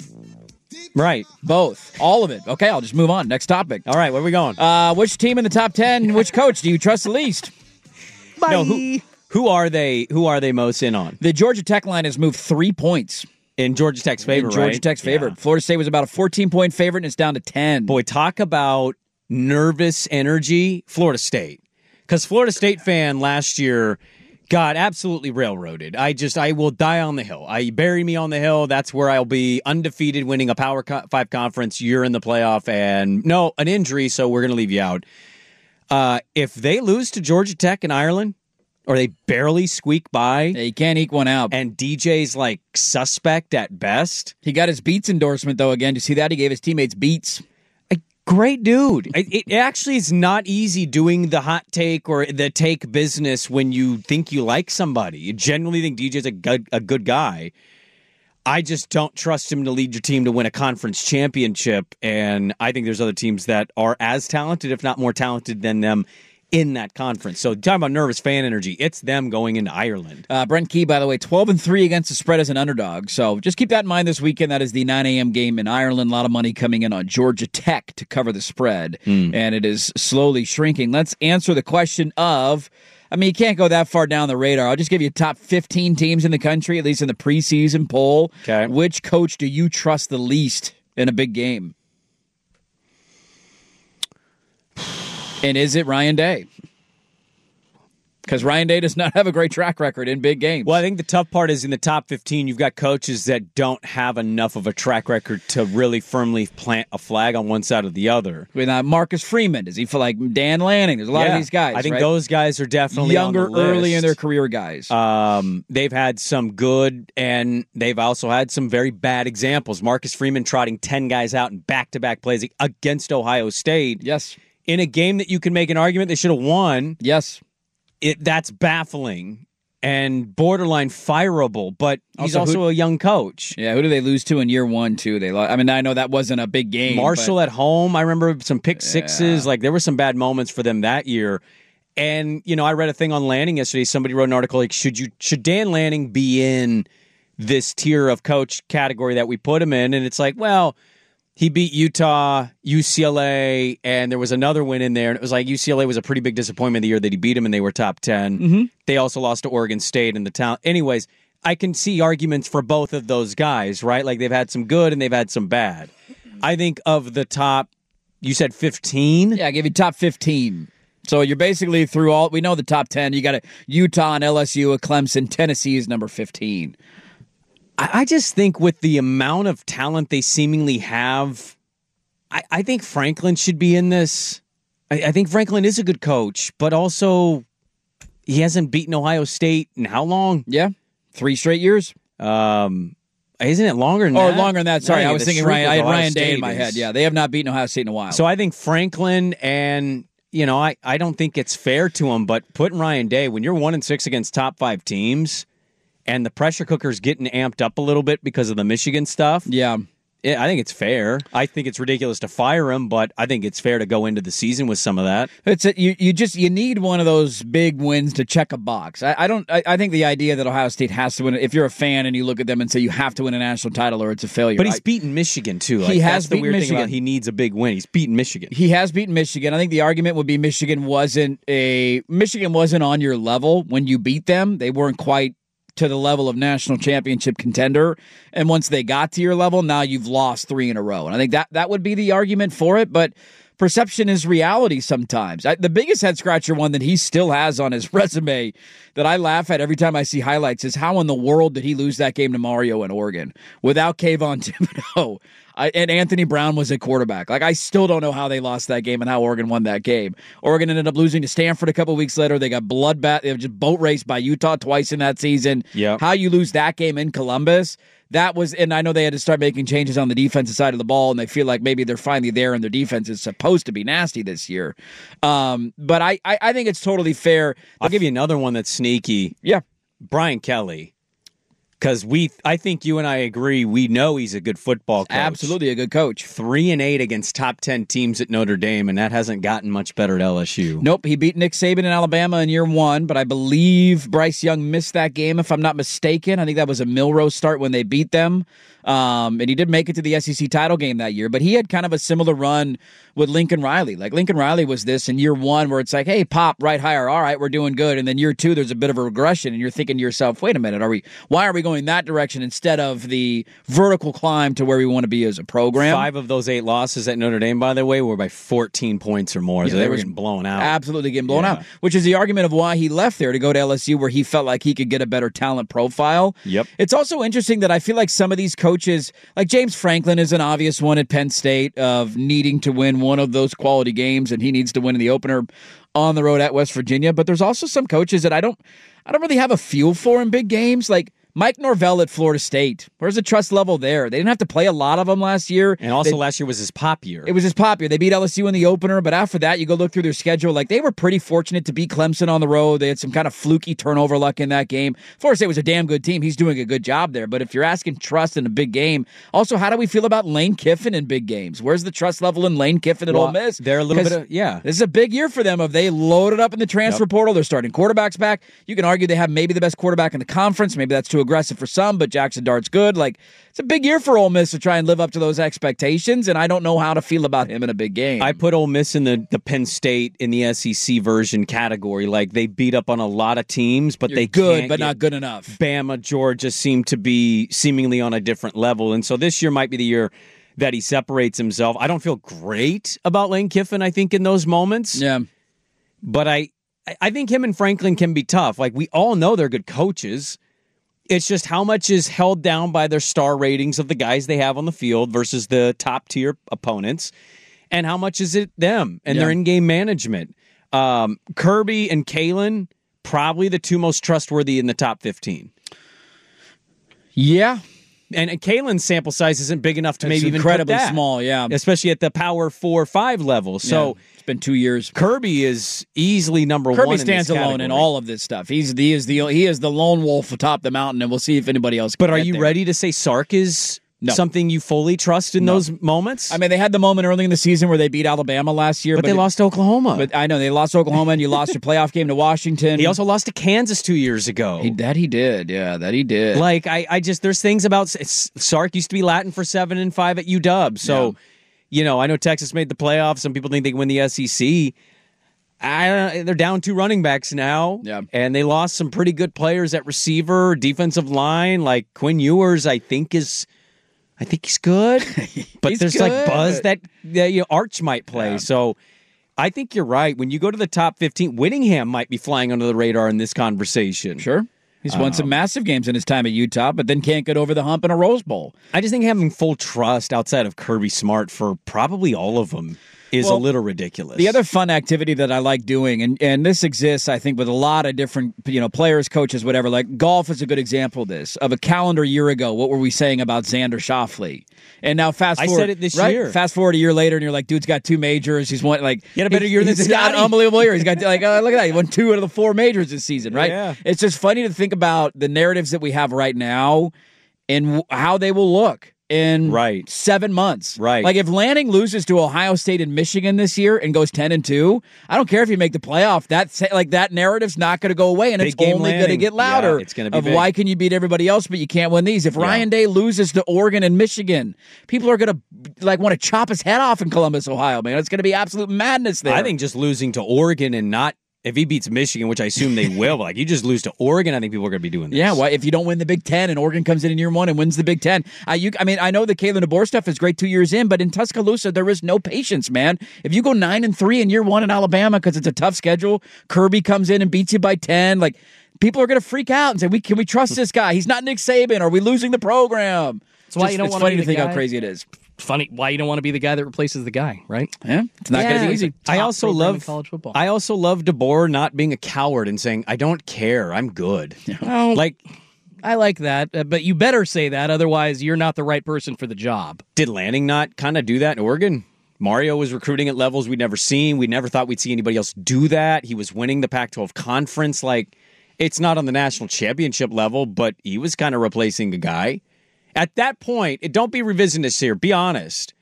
Right. Both. All of it. Okay, I'll just move on. Next topic. All right, where are we going? Uh, which team in the top ten, which coach do you trust the least? Bye. No, who, who are they Who are they most in on? The Georgia Tech line has moved three points. In Georgia Tech's favor, in Georgia right? Tech's favor. Yeah. Florida State was about a fourteen-point favorite, and it's down to ten. Boy, talk about nervous energy, Florida State. Because Florida State fan last year got absolutely railroaded. I just, I will die on the hill. I bury me on the hill. That's where I'll be undefeated, winning a Power Five conference. You're in the playoff, and no, an injury, so we're going to leave you out. Uh, if they lose to Georgia Tech in Ireland, or they barely squeak by. Yeah, you can't eke one out. And D J's like suspect at best. He got his Beats endorsement, though, again. Did you see that? He gave his teammates Beats. A great dude. It, it actually is not easy doing the hot take or the take business when you think you like somebody. You genuinely think D J's a good, a good guy. I just don't trust him to lead your team to win a conference championship, and I think there's other teams that are as talented, if not more talented than them in that conference. So talking about nervous fan energy, it's them going into Ireland. Uh, Brent Key, by the way, twelve and three against the spread as an underdog. So just keep that in mind this weekend. That is the nine a.m. game in Ireland. A lot of money coming in on Georgia Tech to cover the spread, mm. and it is slowly shrinking. Let's answer the question of, I mean, you can't go that far down the radar. I'll just give you top fifteen teams in the country, at least in the preseason poll. Okay. Which coach do you trust the least in a big game? And is it Ryan Day? Because Ryan Day does not have a great track record in big games. Well, I think the tough part is in the top fifteen, you've got coaches that don't have enough of a track record to really firmly plant a flag on one side or the other. With uh, Marcus Freeman, does he feel like Dan Lanning? There's a lot yeah, of these guys. I think right? those guys are definitely younger, on the list. early in their career guys. Um, they've had some good, and they've also had some very bad examples. Marcus Freeman trotting ten guys out in back-to-back plays against Ohio State. Yes. In a game that you can make an argument they should have won. Yes. It, that's baffling and borderline fireable, but he's also, also who, a young coach. Yeah, who do they lose to in year one, too? They, I mean, I know that wasn't a big game. Marshall but, at home. I remember some pick sixes. Yeah. Like, there were some bad moments for them that year. And, you know, I read a thing on Lanning yesterday. Somebody wrote an article like, should you should Dan Lanning be in this tier of coach category that we put him in? And it's like, well, he beat Utah, U C L A, and there was another win in there. And it was like U C L A was a pretty big disappointment the year that he beat him, and they were top ten. Mm-hmm. They also lost to Oregon State in the town. Anyways, I can see arguments for both of those guys, right? Like they've had some good and they've had some bad. I think of the top, you said fifteen? Yeah, I gave you top fifteen. So you're basically through all, we know the top ten. You got a Utah and L S U, a Clemson. Tennessee is number fifteen. I just think with the amount of talent they seemingly have, I, I think Franklin should be in this. I, I think Franklin is a good coach, but also he hasn't beaten Ohio State in how long? Yeah, three straight years. Um, isn't it longer than or that? Or longer than that. Sorry, no, I was thinking Ryan. I had Ryan Day State in my is. head. Yeah, they have not beaten Ohio State in a while. So I think Franklin and, you know, I, I don't think it's fair to him, but putting Ryan Day, when you're one and six against top five teams, and the pressure cooker's getting amped up a little bit because of the Michigan stuff. Yeah. I think it's fair. I think it's ridiculous to fire him, but I think it's fair to go into the season with some of that. It's a, you. You just you need one of those big wins to check a box. I, I don't. I, I think the idea that Ohio State has to win. If you're a fan and you look at them and say you have to win a national title or it's a failure, but he's I, beaten Michigan too. He like, has that's the beaten weird Michigan. thing about he needs a big win. He's beaten Michigan. He has beaten Michigan. I think the argument would be Michigan wasn't a Michigan wasn't on your level when you beat them. They weren't quite to the level of national championship contender. And once they got to your level, now you've lost three in a row. And I think that, that would be the argument for it. But perception is reality sometimes. I, the biggest head-scratcher one that he still has on his resume that I laugh at every time I see highlights is how in the world did he lose that game to Mario in Oregon without Kayvon Thibodeau? I, and Anthony Brown was a quarterback. Like, I still don't know how they lost that game and how Oregon won that game. Oregon ended up losing to Stanford a couple weeks later. They got bloodbath. They were just boat raced by Utah twice in that season. Yep. How you lose that game in Columbus, that was, and I know they had to start making changes on the defensive side of the ball, and they feel like maybe they're finally there and their defense is supposed to be nasty this year. Um, but I, I, I think it's totally fair. I'll give you another one that's sneaky. Yeah. Brian Kelly. Because we, I think you and I agree, we know he's a good football coach. Absolutely a good coach. Three and eight against top ten teams at Notre Dame, and that hasn't gotten much better at L S U. Nope, he beat Nick Saban in Alabama in year one, but I believe Bryce Young missed that game, if I'm not mistaken. I think that was a Milrose start when they beat them. Um, and he did make it to the S E C title game that year, but he had kind of a similar run with Lincoln Riley. Like, Lincoln Riley was this in year one where it's like, hey, pop, right higher, all right, we're doing good. And then year two, there's a bit of a regression, and you're thinking to yourself, wait a minute, are we? why are we going that direction instead of the vertical climb to where we want to be as a program? Five of those eight losses at Notre Dame, by the way, were by fourteen points or more. Yeah, so they, they were were getting blown out. Absolutely getting blown Yeah. out, which is the argument of why he left there to go to L S U, where he felt like he could get a better talent profile. Yep. It's also interesting that I feel like some of these coaches, like James Franklin is an obvious one at Penn State of needing to win one of those quality games, and he needs to win in the opener on the road at West Virginia. But there's also some coaches that I don't I don't really have a feel for in big games. Like Mike Norvell at Florida State. Where's the trust level there? They didn't have to play a lot of them last year. And also they, last year was his pop year. It was his pop year. They beat L S U in the opener, but after that, you go look through their schedule. Like, they were pretty fortunate to beat Clemson on the road. They had some kind of fluky turnover luck in that game. Florida State was a damn good team. He's doing a good job there. But if you're asking trust in a big game, also, how do we feel about Lane Kiffin in big games? Where's the trust level in Lane Kiffin at well, Ole Miss? They're a little bit of, yeah. This is a big year for them. If they loaded up in the transfer yep. portal, they're starting quarterbacks back. You can argue they have maybe the best quarterback in the conference. Maybe that's too aggressive for some, but Jackson Dart's good. Like, it's a big year for Ole Miss to try and live up to those expectations, and I don't know how to feel about him in a big game. I put Ole Miss in the, the Penn State in the S E C version category. Like, they beat up on a lot of teams, but You're they good, can't but get, not good enough. Bama, Georgia seem to be seemingly on a different level, and so this year might be the year that he separates himself. I don't feel great about Lane Kiffin, I think, in those moments. Yeah. But I, I think him and Franklin can be tough. Like, we all know they're good coaches. It's just how much is held down by their star ratings of the guys they have on the field versus the top-tier opponents, and how much is it them and yeah. their in-game management. Um, Kirby and Kalen, probably the two most trustworthy in the top fifteen. Yeah. And, and Kalen's sample size isn't big enough to it's maybe even incredibly put that, small, yeah. especially at the power four five level. So yeah. It's been two years. Kirby is easily number Kirby one. Kirby stands in this alone category. in all of this stuff. He's the, he is the he is the lone wolf atop the mountain, and we'll see if anybody else. Can but are get you there. ready to say Sark is no. something you fully trust in no. those moments? I mean, they had the moment early in the season where they beat Alabama last year, but, but they it, lost to Oklahoma. But I know they lost to Oklahoma, and you lost your playoff game to Washington. He also lost to Kansas two years ago. He, that he did, yeah, that he did. Like I, I just there's things about Sark used to be Latin for seven and five at U W. So, yeah. you know, I know Texas made the playoffs. Some people think they can win the S E C. I don't, they're down two running backs now, yeah. and they lost some pretty good players at receiver, defensive line. Like Quinn Ewers, I think is, I think he's good, but he's there's good. like buzz that, that you know, Arch might play. Yeah. So I think you're right. When you go to the top fifteen, Whittingham might be flying under the radar in this conversation. Sure. He's won um, some massive games in his time at Utah, but then can't get over the hump in a Rose Bowl. I just think having full trust outside of Kirby Smart for probably all of them is well, a little ridiculous. The other fun activity that I like doing, and, and this exists, I think, with a lot of different, you know, players, coaches, whatever, like golf is a good example of this. Of a calendar year ago, what were we saying about Xander Schauffele? And now fast forward. I said it this right? year. Fast forward a year later, and you're like, dude's got two majors. He's won, like, he had a better year than He's Scotty. got an unbelievable year. He's got, like, oh, look at that. He won two out of the four majors this season, right? Yeah. It's just funny to think about the narratives that we have right now and w- how they will look in right. seven months. Right. Like if Lanning loses to Ohio State and Michigan this year and goes ten and two, I don't care if you make the playoff. That like that narrative's not going to go away, and big it's only going to get louder. Yeah, it's going to be of big. Why can you beat everybody else but you can't win these? If yeah. Ryan Day loses to Oregon and Michigan, people are going to like want to chop his head off in Columbus, Ohio. Man, it's going to be absolute madness there. I think just losing to Oregon and not. If he beats Michigan, which I assume they will, like you just lose to Oregon, I think people are going to be doing this. Yeah, well, if you don't win the Big Ten and Oregon comes in in year one and wins the Big Ten, uh, you, I mean, I know the Kalen DeBoer stuff is great two years in, but in Tuscaloosa there is no patience, man. If you go nine and three in year one in Alabama because it's a tough schedule, Kirby comes in and beats you by ten, like people are going to freak out and say, "We can we trust this guy? He's not Nick Saban. Are we losing the program?" That's why Just, you don't it's want funny to, to think guy. how crazy it is. Funny why you don't want to be the guy that replaces the guy, right? Yeah, it's not yeah, going to be easy. I also love college football. I also love DeBoer not being a coward and saying, "I don't care, I'm good." Well, like, I like that, uh, but you better say that, otherwise you're not the right person for the job. Did Lanning not kind of do that in Oregon? Mario was recruiting at levels we'd never seen. We never thought we'd see anybody else do that. He was winning the Pac twelve conference. Like, it's not on the national championship level, but he was kind of replacing a guy. At that point, it, don't be revisionist here. Be honest.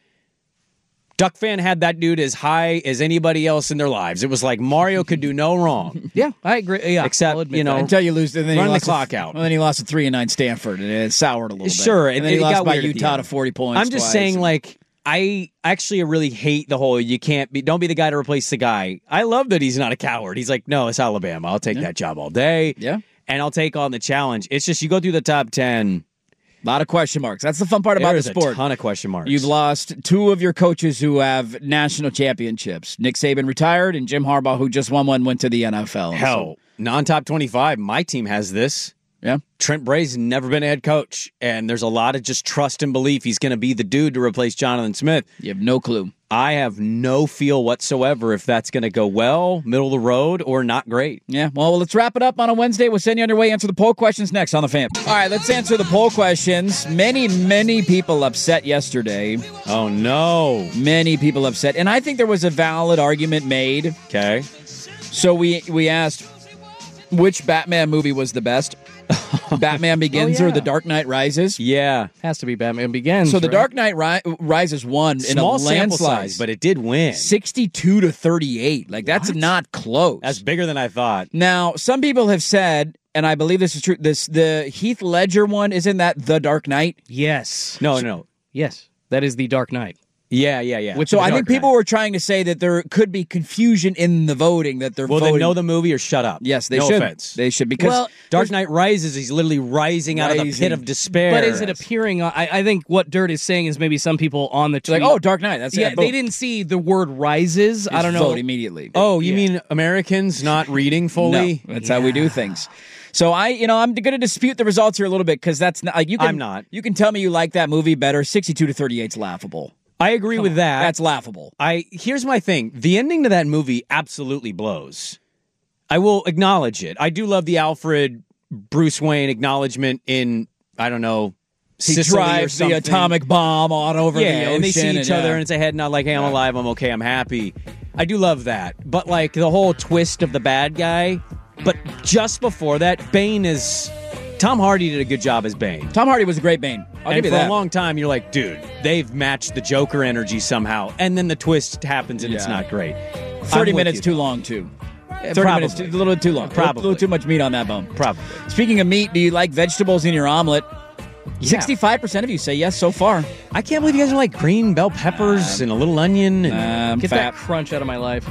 Duck fan had that dude as high as anybody else in their lives. It was like Mario could do no wrong. Yeah, I agree. Yeah, except you know, that. Until you lose, and then run he lost the clock to, out. Well, then he lost to three and nine Stanford, and it soured a little bit. Sure, and, and then he it lost got by weird at the Utah end. to forty points. I'm just twice. saying, like, I actually really hate the whole you can't be. Don't be the guy to replace the guy. I love that he's not a coward. He's like, no, it's Alabama. I'll take yeah. that job all day. Yeah, and I'll take on the challenge. It's just you go through the top ten. A lot of question marks. That's the fun part about There's the sport. A ton of question marks. You've lost two of your coaches who have national championships. Nick Saban retired, and Jim Harbaugh, who just won one, went to the N F L. Hell, so. non-top twenty-five. My team has this. Yeah. Trent Bray's never been a head coach, and there's a lot of just trust and belief he's going to be the dude to replace Jonathan Smith. You have no clue. I have no feel whatsoever if that's going to go well, middle of the road, or not great. Yeah, well, let's wrap it up on a Wednesday. We'll send you on your way. Answer the poll questions next on The Fan. All right, let's answer the poll questions. Many, many people upset yesterday. Oh, no. Many people upset. And I think there was a valid argument made. Okay. So we, we asked, which Batman movie was the best? Batman Begins oh, yeah. or The Dark Knight Rises? Yeah. Has to be Batman Begins. So The right? Dark Knight Ri- Rises won Small in a landslide. Size, but it did win. sixty-two to thirty-eight. Like, that's what? not close. That's bigger than I thought. Now, some people have said, and I believe this is true, this the Heath Ledger one, isn't that The Dark Knight? Yes. No, so, no. Yes. That is The Dark Knight. Yeah, yeah, yeah. Which, so I think people Knight. were trying to say that there could be confusion in the voting, that they're well, voting. Well, they know the movie or shut up. Yes, they no should. Offense. They should, because well, Dark Knight Rises, he's literally rising, rising out of the pit of despair. But is it appearing on, I, I think what Dirt is saying is maybe some people on the tweet. Like, oh, Dark Knight. That's yeah, it. they didn't see the word rises. Just I don't know. Vote immediately. Oh, you yeah. mean Americans not reading fully? No, that's yeah. how we do things. So I, you know, I'm going to dispute the results here a little bit, because that's not, like, you can, I'm not. You can tell me you like that movie better. sixty-two to thirty-eight is laughable. I agree Come with on. that. That's laughable. I here's my thing. The ending to that movie absolutely blows. I will acknowledge it. I do love the Alfred Bruce Wayne acknowledgement in, I don't know, he Sicily drives or the atomic bomb on over yeah, the ocean. and they see each and, other yeah. and say, head nod like, hey, I'm yeah. alive, I'm okay, I'm happy. I do love that. But like the whole twist of the bad guy, but just before that, Bane is... Tom Hardy did a good job as Bane. Tom Hardy was a great Bane. I'll and give you for that. a long time, you're like, dude, they've matched the Joker energy somehow. And then the twist happens and yeah. it's not great. thirty minutes too long, too. thirty Probably. minutes, too, a little too long. Probably. A little too much meat on that bone. Probably. Speaking of meat, do you like vegetables in your omelet? Yeah. sixty-five percent of you say yes so far. I can't believe you guys are like green bell peppers um, and a little onion. And um, Get fat. that crunch out of my life.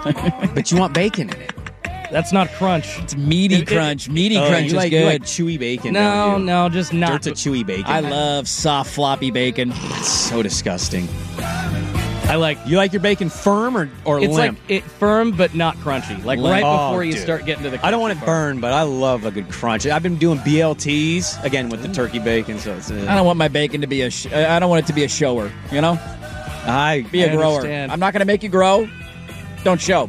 But you want bacon in it. That's not crunch. It's meaty it, crunch. It, meaty oh, crunch you like, is good. You like chewy bacon. No, no, just not. Dirt's a chewy bacon. I love soft, floppy bacon. It's so disgusting. I like. You like your bacon firm or, or it's limp? It's like it firm but not crunchy. Like limp. right oh, before you dude. start getting to the. I don't want it part. burned, but I love a good crunch. I've been doing B L Ts again with the turkey bacon, so it's. Uh, I don't want my bacon to be a. Sh- I don't want it to be a shower. You know, I be a I grower. Understand. I'm not going to make you grow. Don't show.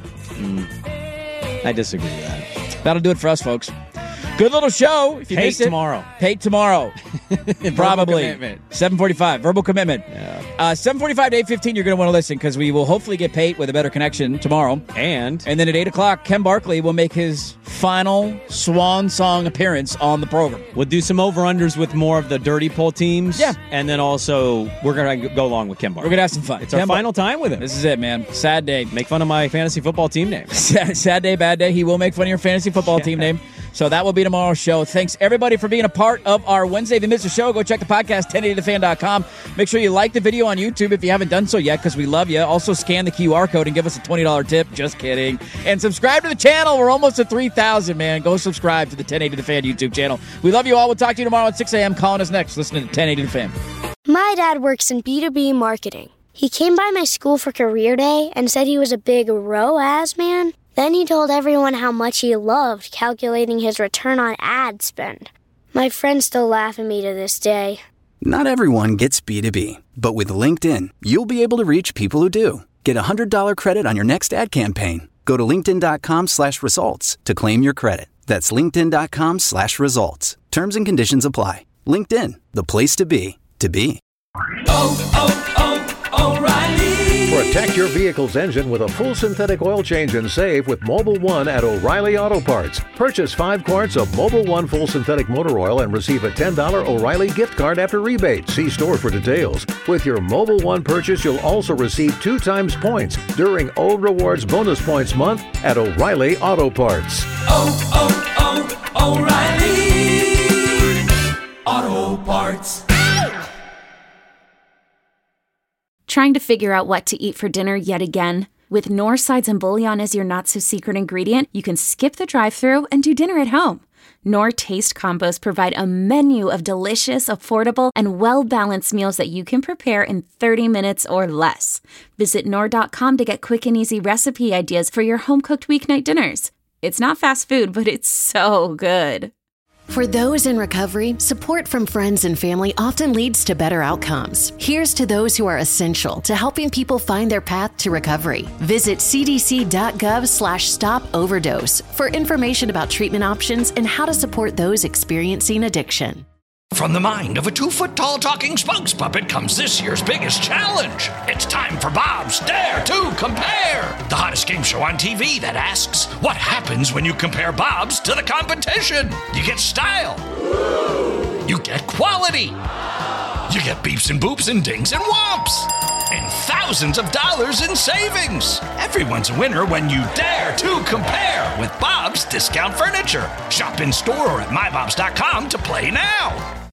Mm. I disagree with that. That'll do it for us, folks. Good little show. If you Hate missed it, tomorrow. Hate tomorrow. Probably. Commitment. seven forty-five. Verbal commitment. Yeah. Uh, seven forty-five to eight fifteen, you're going to want to listen, because we will hopefully get Pate with a better connection tomorrow. And? And then at eight o'clock, Ken Barkley will make his final swan song appearance on the program. We'll do some over-unders with more of the dirty poll teams. Yeah. And then also, we're going to go along with Ken Barkley. We're going to have some fun. It's Ken our Bar- final time with him. This is it, man. Sad day. Make fun of my fantasy football team name. sad, sad day, bad day. He will make fun of your fantasy football yeah. team name. So that will be tomorrow's show. Thanks, everybody, for being a part of our Wednesday. If you missed the show, go check the podcast, ten eighty the fan dot com. Make sure you like the video on YouTube if you haven't done so yet, because we love you. Also, scan the Q R code and give us a twenty dollars tip. Just kidding. And subscribe to the channel. We're almost at three thousand, man. Go subscribe to the ten eighty the fan YouTube channel. We love you all. We'll talk to you tomorrow at six a.m. Calling us next. Listening to ten eighty the fan. My dad works in B two B marketing. He came by my school for career day and said he was a big R O A S man. Then he told everyone how much he loved calculating his return on ad spend. My friends still laugh at me to this day. Not everyone gets B two B, but with LinkedIn, you'll be able to reach people who do. Get a one hundred dollars credit on your next ad campaign. Go to linkedin.com slash results to claim your credit. That's linkedin.com slash results. Terms and conditions apply. LinkedIn, the place to be, to be. Oh, oh, oh, O'Reilly. Protect your vehicle's engine with a full synthetic oil change and save with Mobil one at O'Reilly Auto Parts. Purchase five quarts of Mobil one full synthetic motor oil and receive a ten dollars O'Reilly gift card after rebate. See store for details. With your Mobil one purchase, you'll also receive two times points during O Rewards Bonus Points Month at O'Reilly Auto Parts. Oh, oh, oh, O'Reilly Auto Parts. Trying to figure out what to eat for dinner yet again? With Knorr sides and bouillon as your not-so-secret ingredient, you can skip the drive-thru and do dinner at home. Knorr Taste Combos provide a menu of delicious, affordable, and well-balanced meals that you can prepare in thirty minutes or less. Visit Knorr dot com to get quick and easy recipe ideas for your home-cooked weeknight dinners. It's not fast food, but it's so good. For those in recovery, support from friends and family often leads to better outcomes. Here's to those who are essential to helping people find their path to recovery. Visit cdc.gov slash stop overdose for information about treatment options and how to support those experiencing addiction. From the mind of a two-foot-tall talking spokes puppet comes this year's biggest challenge. It's time for Bob's Dare to Compare, the hottest game show on T V that asks, what happens when you compare Bobs to the competition? You get style. You get quality. You get beeps and boops and dings and whomps. And thousands of dollars in savings. Everyone's a winner when you dare to compare with Bob's Discount Furniture. Shop in store or at my bobs dot com to play now.